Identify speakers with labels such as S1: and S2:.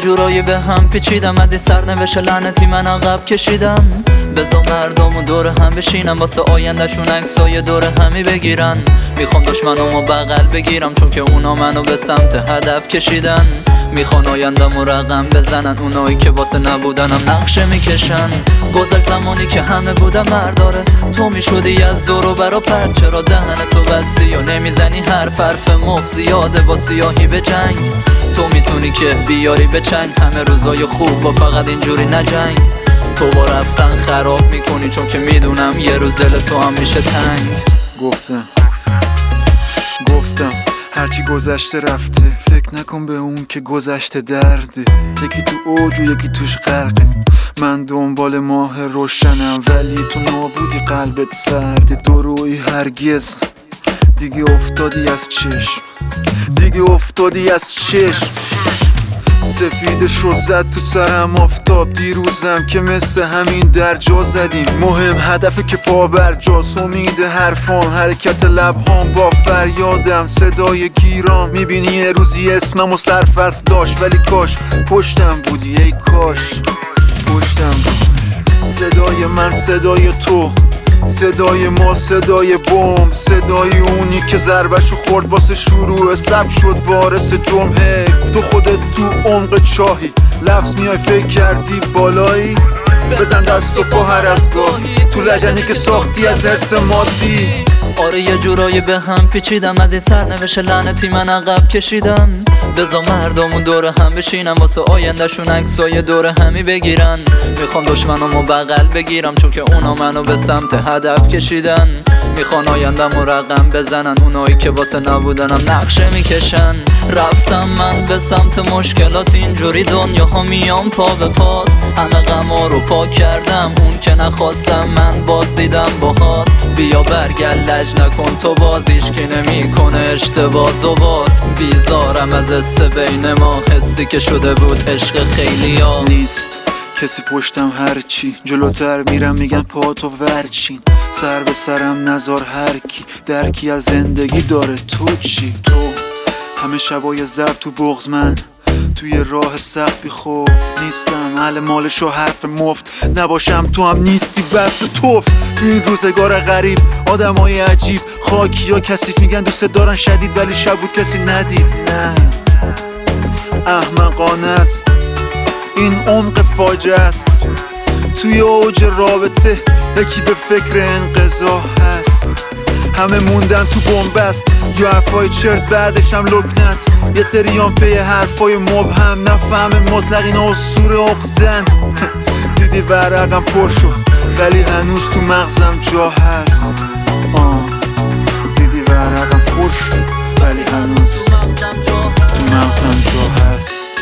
S1: جورایی به هم پیچیدم، از این سرنوشت لعنتی من عقب کشیدم. بذار مردمو دور هم بشینم، واسه آیندهشون عکسای دور همی بگیرن. میخوام دشمنامو بغل بگیرم، چون که اونا منو به سمت هدف کشیدن. میخوان آینده‌مو رقم بزنن، اونایی که واسه نبودنم نقشه میکشن. گذشت زمانی که همه بودم مرداره، تو میشدی از دور و برا پرد. چرا دهن تو وسیع و نمیزنی حرف مفت زیاده با سیاهی به جنگ. تو میتونی که بیاری به چنگ همه روزای خوب با فقط اینجوری نجنگ. تو با رفتن خراب میکنی، چون که میدونم یه روز دل تو هم میشه تنگ.
S2: گفتم هرچی گذشته رفته، فکر نکن به اون که گذشته درده. یکی تو اوج و یکی توش غرقه، من دنبال ماه روشنم ولی تو نابودی قلبت سرده. درویی هرگز دیگه افتادی از چشم، سفیدش رو زد تو سرم آفتاب. دیروزم که مثل همین در جا زدیم، مهم هدفه که پا بر جاست. امید حرفام، حرکت لبهام با فریادم، صدای گیرام. میبینی یه روزی اسمم و سرفست داشت، ولی کاش پشتم بودی، ای کاش پشتم بود. صدای من صدای تو، صدای ما صدای بمب، صدای اونی که ضربشو خورد واسه شروع سب شد وارث جرم. حیف تو خودت تو عمق چاهی، لفظ میای فکر کردی بالایی. بزن دست و پا هر از گاهی تو لجنی که ساختی از حرص مادی.
S1: آره یه جورایی به هم پیچیدم، از این سرنوشت لعنتی من عقب کشیدم. بذار مردمو دور هم بشینم، واسه آیندهشون عکسای دور همی بگیرن. میخوام دشمنامو بغل بگیرم، چون که اونا منو به سمت هدف کشیدن. میخوان آینده‌مو رقم بزنن، اونایی که واسه نبودنم نقشه میکشن. رفتم من به سمت مشکلات، اینجوری دنیاها میام پا به پات. همه غما رو پاک کردم، اون که نخواستم من باز دیدم باهات. بیا برگرد لج نکن تو بازیش که نمیکنه اشتباه دوبار. بیزارم از حس بین ما، حسی که شده بود عشق خیلیا.
S2: نیست کسی پشتم، هرچی جلوتر میرم میگن پاتو ورچین. سر به سرم نزار هرکی، درکی از زندگی داره. تو چی؟ تو همه شبای زرد تو بغض، من توی راه سخت بی خوف نیستم. اهل مالش و حرف مفت نباشم، تو هم نیستی بس توف. تو این روزگار غریب آدمای عجیب، خاکی یا کثیف میگن دوست دارن شدید، ولی شب بود کسی ندید. نه احمقانه است این عمق فاجعه است. توی اوج رابطه یکی به فکر انقضا هست، همه موندن تو بنبست یا حرفای چرت بعدش هم لکنت. یه سریان پی حرفای مبهم، نفهم مطلق اینا اسطوره عقدن. دیدی ورقم پر شد ولی هنوز تو مغزم جا هست. دیدی ورقم پر شد ولی هنوز تو مغزم جا هست.